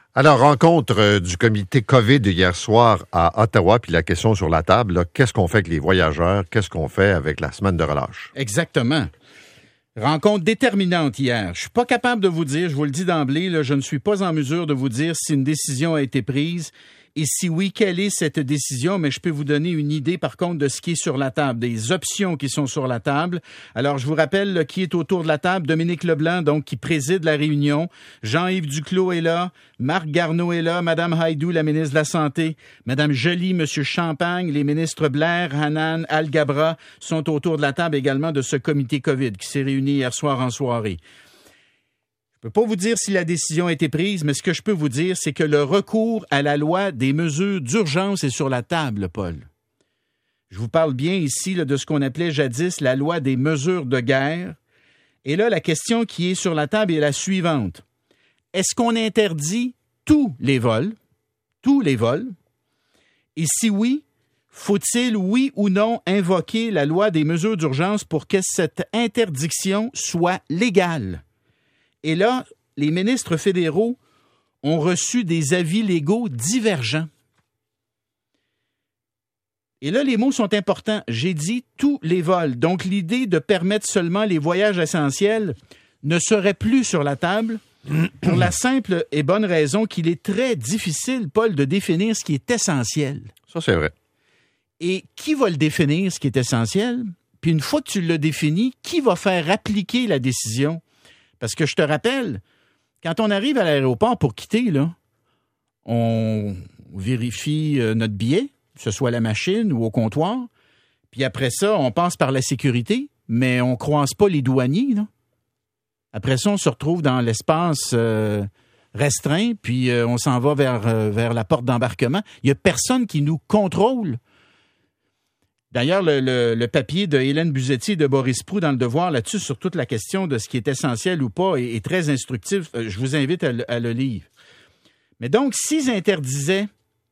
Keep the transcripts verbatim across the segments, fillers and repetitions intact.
Alors, rencontre euh, du comité COVID hier soir à Ottawa, puis la question sur la table, là, qu'est-ce qu'on fait avec les voyageurs? Qu'est-ce qu'on fait avec la semaine de relâche? Exactement. Rencontre déterminante hier. Je suis pas capable de vous dire, je vous le dis d'emblée, là, je ne suis pas en mesure de vous dire si une décision a été prise et si oui, quelle est cette décision, mais je peux vous donner une idée par contre de ce qui est sur la table, des options qui sont sur la table. Alors, je vous rappelle là, qui est autour de la table. Dominique Leblanc, donc, qui préside la réunion. Jean-Yves Duclos est là. Marc Garneau est là. Madame Haïdou, la ministre de la Santé. Madame Joly, Monsieur Champagne. Les ministres Blair, Hanan, Al-Gabra sont autour de la table également de ce comité COVID qui s'est réuni hier soir en soirée. Je ne peux pas vous dire si la décision a été prise, mais ce que je peux vous dire, c'est que le recours à la loi des mesures d'urgence est sur la table, Paul. Je vous parle bien ici là, de ce qu'on appelait jadis la loi des mesures de guerre. Et là, la question qui est sur la table est la suivante. Est-ce qu'on interdit tous les vols? Tous les vols? Et si oui, faut-il, oui ou non, invoquer la loi des mesures d'urgence pour que cette interdiction soit légale? Et là, les ministres fédéraux ont reçu des avis légaux divergents. Et là, les mots sont importants. J'ai dit tous les vols. Donc, l'idée de permettre seulement les voyages essentiels ne serait plus sur la table pour la simple et bonne raison qu'il est très difficile, Paul, de définir ce qui est essentiel. Ça, c'est vrai. Et qui va le définir, ce qui est essentiel? Puis une fois que tu l'as défini, qui va faire appliquer la décision? Parce que je te rappelle, quand on arrive à l'aéroport pour quitter, là, on vérifie euh, notre billet, que ce soit à la machine ou au comptoir. Puis après ça, on passe par la sécurité, mais on ne croise pas les douaniers. Là. Après ça, on se retrouve dans l'espace euh, restreint, puis euh, on s'en va vers, euh, vers la porte d'embarquement. Il n'y a personne qui nous contrôle. D'ailleurs, le, le, le papier de Hélène Buzetti et de Boris Proulx dans Le Devoir là-dessus, sur toute la question de ce qui est essentiel ou pas, est, est très instructif. Je vous invite à le, à le lire. Mais donc, s'ils interdisaient,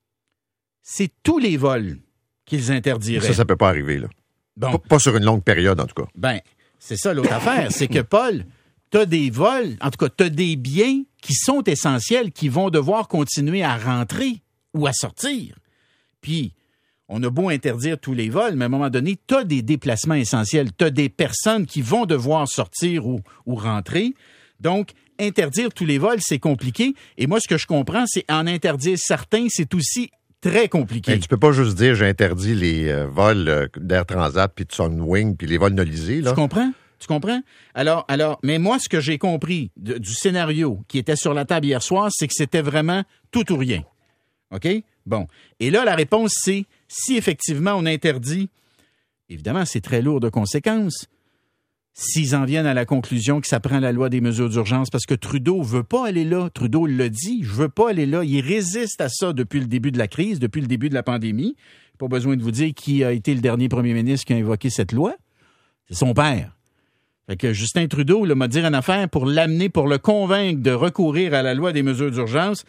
c'est tous les vols qu'ils interdiraient. Ça, ça peut pas arriver, là. Bon. Pas, pas sur une longue période, en tout cas. Ben, c'est ça l'autre affaire. C'est que, Paul, t'as des vols, en tout cas, t'as des biens qui sont essentiels, qui vont devoir continuer à rentrer ou à sortir. Puis, on a beau interdire tous les vols, mais à un moment donné, tu as des déplacements essentiels. Tu as des personnes qui vont devoir sortir ou, ou rentrer. Donc, interdire tous les vols, c'est compliqué. Et moi, ce que je comprends, c'est en interdire certains, c'est aussi très compliqué. Mais tu peux pas juste dire j'ai interdit les euh, vols euh, d'Air Transat puis de Sunwing puis les vols nolisés, là. Tu comprends? Tu comprends? Alors, alors, mais moi, ce que j'ai compris de, du scénario qui était sur la table hier soir, c'est que c'était vraiment tout ou rien. OK? Bon. Et là, la réponse, c'est si effectivement on interdit, évidemment, c'est très lourd de conséquences. S'ils en viennent à la conclusion que ça prend la loi des mesures d'urgence, parce que Trudeau veut pas aller là. Trudeau l'a dit, je veux pas aller là. Il résiste à ça depuis le début de la crise, depuis le début de la pandémie. Pas besoin de vous dire qui a été le dernier premier ministre qui a invoqué cette loi. C'est son père. Fait que Justin Trudeau là, m'a dit une affaire pour l'amener, pour le convaincre de recourir à la loi des mesures d'urgence.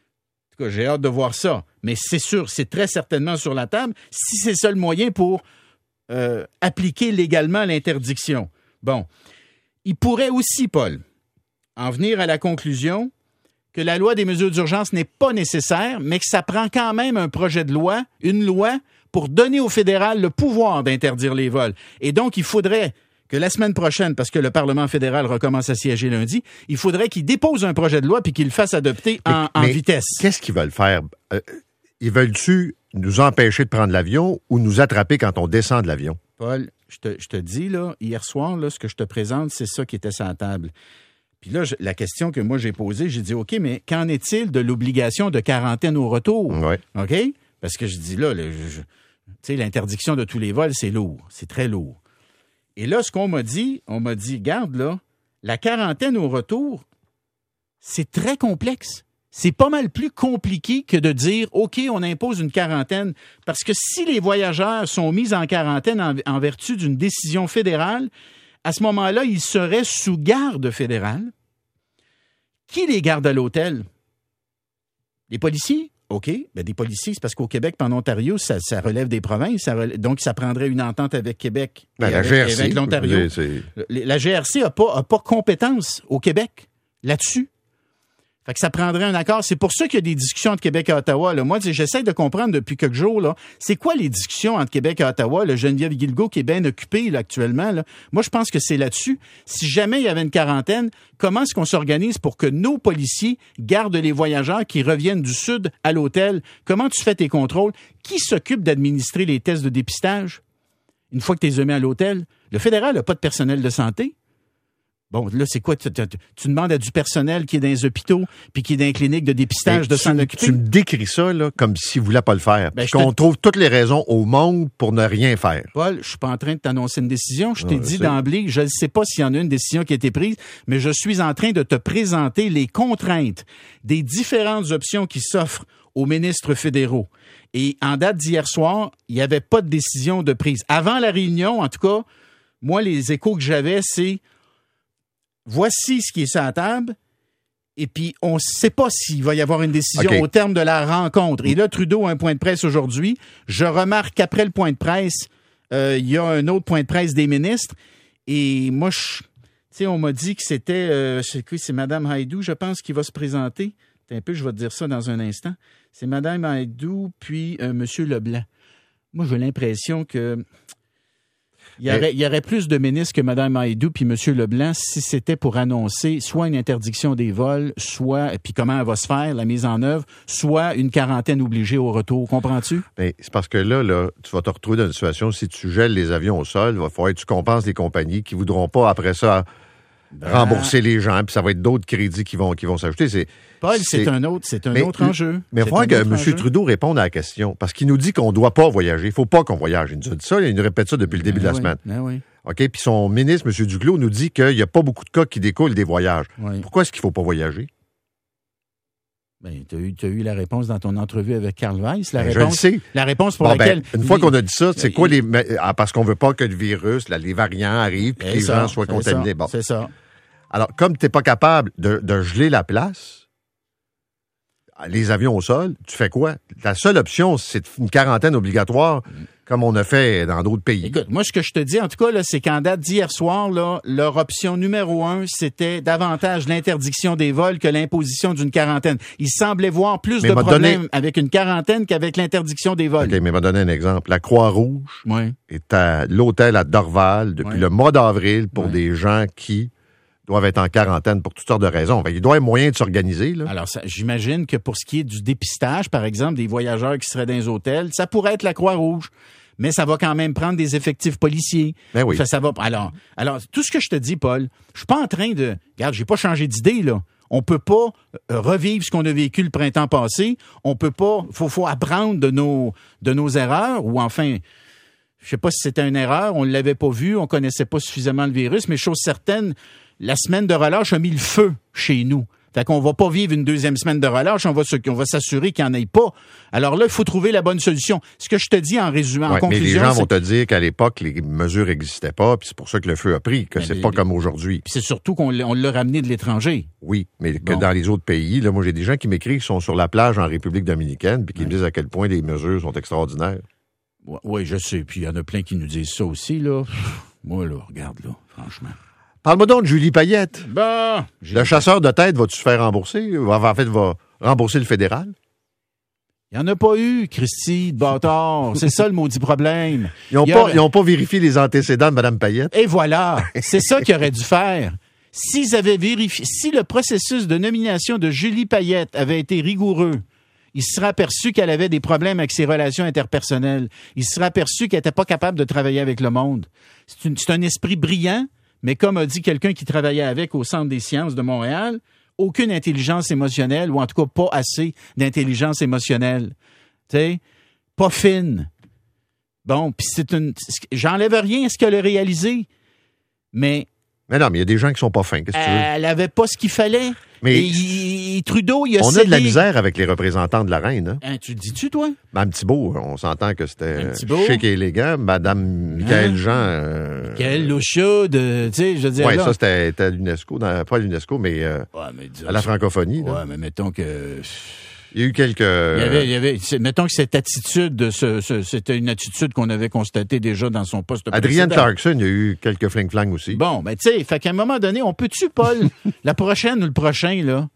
En tout cas, j'ai hâte de voir ça. Mais c'est sûr, c'est très certainement sur la table, si c'est ça le moyen pour euh, appliquer légalement l'interdiction. Bon, il pourrait aussi, Paul, en venir à la conclusion que la loi des mesures d'urgence n'est pas nécessaire, mais que ça prend quand même un projet de loi, une loi, pour donner au fédéral le pouvoir d'interdire les vols. Et donc, il faudrait que la semaine prochaine, parce que le Parlement fédéral recommence à siéger lundi, il faudrait qu'il dépose un projet de loi puis qu'il le fasse adopter en, mais, en mais vitesse. Qu'est-ce qu'ils veulent faire? Euh, ils veulent-tu nous empêcher de prendre l'avion ou nous attraper quand on descend de l'avion? Paul, je te, je te dis, là, hier soir, là, ce que je te présente, c'est ça qui était sur la table. Puis là, je, la question que moi j'ai posée, j'ai dit, OK, mais qu'en est-il de l'obligation de quarantaine au retour? Oui. OK? Parce que je dis là, le, je, tu sais, l'interdiction de tous les vols, c'est lourd. C'est très lourd. Et là, ce qu'on m'a dit, on m'a dit, garde là, la quarantaine au retour, c'est très complexe. C'est pas mal plus compliqué que de dire, OK, on impose une quarantaine. Parce que si les voyageurs sont mis en quarantaine en, en vertu d'une décision fédérale, à ce moment-là, ils seraient sous garde fédérale. Qui les garde à l'hôtel? Les policiers? OK. Ben, des policiers, c'est parce qu'au Québec, puis en Ontario, ça, ça relève des provinces. Ça relève, donc, ça prendrait une entente avec Québec ben, et la avec, G R C, avec l'Ontario. C'est... La G R C n'a pas, a pas compétence au Québec là-dessus. Fait que ça prendrait un accord. C'est pour ça qu'il y a des discussions entre Québec et Ottawa. Là. Moi, j'essaie de comprendre depuis quelques jours, là, c'est quoi les discussions entre Québec et Ottawa? Le Geneviève Guilbeault qui est bien occupé là, actuellement. Là. Moi, je pense que c'est là-dessus. Si jamais il y avait une quarantaine, comment est-ce qu'on s'organise pour que nos policiers gardent les voyageurs qui reviennent du Sud à l'hôtel? Comment tu fais tes contrôles? Qui s'occupe d'administrer les tests de dépistage? Une fois que tu les as mis à l'hôtel, le fédéral n'a pas de personnel de santé. Bon, là, c'est quoi? Tu, tu, tu demandes à du personnel qui est dans les hôpitaux puis qui est dans les cliniques de dépistage de s'en occuper? Tu me décris ça là, comme s'il ne voulait pas le faire. Ben, qu'on te... trouve toutes les raisons au monde pour ne rien faire. Paul, je suis pas en train de t'annoncer une décision. Je t'ai non, dit je d'emblée, je ne sais pas s'il y en a une décision qui a été prise, mais je suis en train de te présenter les contraintes des différentes options qui s'offrent aux ministres fédéraux. Et en date d'hier soir, il n'y avait pas de décision de prise. Avant la réunion, en tout cas, moi, les échos que j'avais, c'est voici ce qui est sur la table, et puis on ne sait pas s'il va y avoir une décision okay. au terme de la rencontre. Et là, Trudeau a un point de presse aujourd'hui. Je remarque qu'après le point de presse, euh, il y a un autre point de presse des ministres. Et moi, je, tu sais, on m'a dit que c'était, euh, c'est, c'est Mme Haïdou, je pense, qui va se présenter. Un peu, je vais te dire ça dans un instant. C'est Mme Haïdou, puis euh, M. Leblanc. Moi, j'ai l'impression que Il y, aurait, il y aurait plus de ministres que Mme Haïdou puis M. Leblanc si c'était pour annoncer soit une interdiction des vols, soit, puis comment elle va se faire, la mise en œuvre, soit une quarantaine obligée au retour. Comprends-tu? Bien, c'est parce que là, là, tu vas te retrouver dans une situation, si tu gèles les avions au sol, il va falloir que tu compenses les compagnies qui ne voudront pas, après ça, ben... rembourser les gens, puis ça va être d'autres crédits qui vont, qui vont s'ajouter. C'est, Paul, c'est, c'est un autre, c'est un mais, autre enjeu. Mais il va falloir que M. enjeu. Trudeau réponde à la question, parce qu'il nous dit qu'on ne doit pas voyager. Il ne faut pas qu'on voyage. Il nous a dit ça, il nous répète ça depuis le début ben de la oui, semaine. Ben oui. OK, puis son ministre, M. Duclos, nous dit qu'il n'y a pas beaucoup de cas qui découlent des voyages. Oui. Pourquoi est-ce qu'il ne faut pas voyager? Ben, tu as eu, t'as eu la réponse dans ton entrevue avec Carl Weiss. La, ben, réponse, je le sais. la réponse pour bon, laquelle... Ben, une fois qu'on a dit ça, c'est il, quoi les... Ah, parce qu'on ne veut pas que le virus, là, les variants arrivent et que les ça, gens soient contaminés. Ça, bon. C'est ça. Alors, comme tu n'es pas capable de, de geler la place, les avions au sol, tu fais quoi? La seule option, c'est une quarantaine obligatoire, mm. comme on a fait dans d'autres pays. Écoute, moi, ce que je te dis, en tout cas, là, c'est qu'en date d'hier soir, là, leur option numéro un, c'était davantage l'interdiction des vols que l'imposition d'une quarantaine. Ils semblaient voir plus mais de problèmes donné... avec une quarantaine qu'avec l'interdiction des vols. OK, mais m'a donné un exemple. La Croix-Rouge oui. est à l'hôtel à Dorval depuis oui. le mois d'avril pour oui. des gens qui doivent être en quarantaine pour toutes sortes de raisons. Enfin, il doit y avoir moyen de s'organiser. Là. Alors, ça, j'imagine que pour ce qui est du dépistage, par exemple, des voyageurs qui seraient dans les hôtels, ça pourrait être la Croix-Rouge. Mais ça va quand même prendre des effectifs policiers. Ben oui. Ça, ça va. Alors, alors, tout ce que je te dis, Paul, je suis pas en train de... Regarde, j'ai pas changé d'idée, là. On peut pas revivre ce qu'on a vécu le printemps passé. On peut pas... Faut, faut apprendre de nos, de nos erreurs, ou enfin... Je sais pas si c'était une erreur, on l'avait pas vu, on connaissait pas suffisamment le virus, mais chose certaine, la semaine de relâche a mis le feu chez nous. Fait qu'on va pas vivre une deuxième semaine de relâche, on va, on va s'assurer qu'il n'y en ait pas. Alors là, il faut trouver la bonne solution. Ce que je te dis en résumé, ouais, en conclusion... Mais les gens c'est... vont te dire qu'à l'époque, les mesures n'existaient pas, puis c'est pour ça que le feu a pris, que mais c'est mais, pas comme aujourd'hui. Puis c'est surtout qu'on l'a, on l'a ramené de l'étranger. Oui, mais bon. que dans les autres pays, là, moi j'ai des gens qui m'écrivent qui sont sur la plage en République dominicaine, puis qui ouais. me disent à quel point les mesures sont extraordinaires. Oui, je sais. Puis il y en a plein qui nous disent ça aussi, là. Moi, là, regarde, là, franchement. Parle-moi donc de Julie Payette. Bah, le chasseur de tête, vas-tu se faire rembourser? En fait, va rembourser le fédéral? Il n'y en a pas eu, Christy, de bâtard. C'est ça le maudit problème. Ils n'ont pas, aurait... pas vérifié les antécédents de Mme Payette. Et voilà. C'est ça qu'ils auraient dû faire. S'ils avaient vérifié, si le processus de nomination de Julie Payette avait été rigoureux, il se serait aperçu qu'elle avait des problèmes avec ses relations interpersonnelles. Il se serait aperçu qu'elle n'était pas capable de travailler avec le monde. C'est, une, c'est un esprit brillant, mais comme a dit quelqu'un qui travaillait avec au Centre des sciences de Montréal, aucune intelligence émotionnelle, ou en tout cas pas assez d'intelligence émotionnelle. Tu sais, pas fine. Bon, puis c'est une... J'enlève rien à ce qu'elle a réalisé, mais... Mais non, mais il y a des gens qui sont pas fins. Qu'est-ce que tu veux? Elle avait pas ce qu'il fallait. Mais et, il, Trudeau, il a On cédé. a de la misère avec les représentants de la reine. Hein? Hein, tu le dis-tu, toi? Mme Thibault, on s'entend que c'était chic et élégant. Madame Michaël hein? Jean... Euh... Michaël Lochaude, tu sais, je veux dire... Oui, ça, c'était, c'était à l'UNESCO. Dans, pas à l'UNESCO, mais, euh, ouais, mais à la francophonie. Oui, là. mais mettons que... Il y a eu quelques... Il y avait, il y avait, mettons que cette attitude, de ce, ce, c'était une attitude qu'on avait constatée déjà dans son poste précédent. Adrienne Clarkson, il y a eu quelques fling-flang aussi. Bon, ben tu sais, fait qu'à un moment donné, on peut-tu, Paul, la prochaine ou le prochain, là,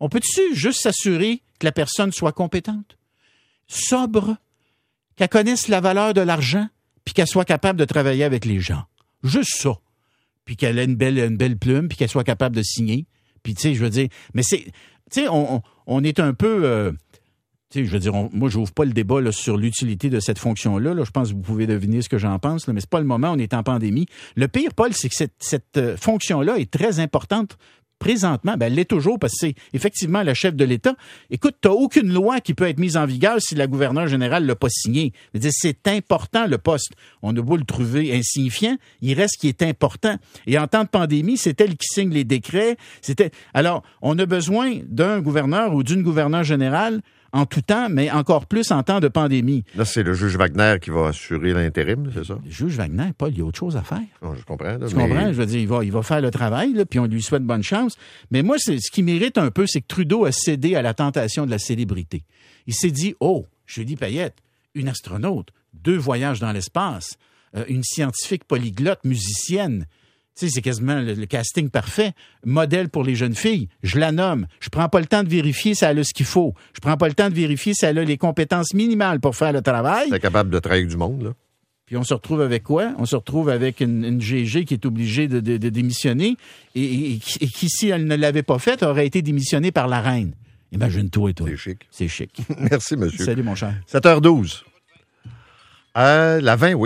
On peut-tu juste s'assurer que la personne soit compétente, sobre, qu'elle connaisse la valeur de l'argent, puis qu'elle soit capable de travailler avec les gens? Juste ça. Puis qu'elle ait une belle, une belle plume, puis qu'elle soit capable de signer. Puis, tu sais, je veux dire, mais c'est, tu sais, on, on, on est un peu, euh, tu sais, je veux dire, on, moi, je n'ouvre pas le débat là, sur l'utilité de cette fonction-là. Là. Je pense que vous pouvez deviner ce que j'en pense, là, mais c'est pas le moment, on est en pandémie. Le pire, Paul, c'est que cette, cette euh, fonction-là est très importante présentement. Ben, elle l'est toujours parce que c'est effectivement le chef de l'État. Écoute, tu n'as aucune loi qui peut être mise en vigueur si la gouverneure générale ne l'a pas signée. C'est important, le poste. On a beau le trouver insignifiant, il reste qui est important. Et en temps de pandémie, c'est elle qui signe les décrets. C'était. Alors, on a besoin d'un gouverneur ou d'une gouverneure générale en tout temps, mais encore plus en temps de pandémie. Là, c'est le juge Wagner qui va assurer l'intérim, c'est ça? Le juge Wagner, Paul, il y a autre chose à faire. Non, je comprends. Là, tu mais... comprends? Je veux dire, il va, il va faire le travail, là, puis on lui souhaite bonne chance. Mais moi, c'est, ce qui m'irrite un peu, c'est que Trudeau a cédé à la tentation de la célébrité. Il s'est dit, oh, Julie Payette, une astronaute, deux voyages dans l'espace, euh, une scientifique polyglotte, musicienne. Tu sais, c'est quasiment le, le casting parfait. Modèle pour les jeunes filles. Je la nomme. Je prends pas le temps de vérifier si elle a ce qu'il faut. Je prends pas le temps de vérifier si elle a les compétences minimales pour faire le travail. Elle est capable de trahir du monde, là. Puis on se retrouve avec quoi? On se retrouve avec une, une G G qui est obligée de, de, de démissionner et, et, et qui, si elle ne l'avait pas faite, aurait été démissionnée par la reine. Imagine-toi et toi. C'est chic. C'est chic. Merci, monsieur. Salut, mon cher. sept heures douze. Euh, la vingt, oui.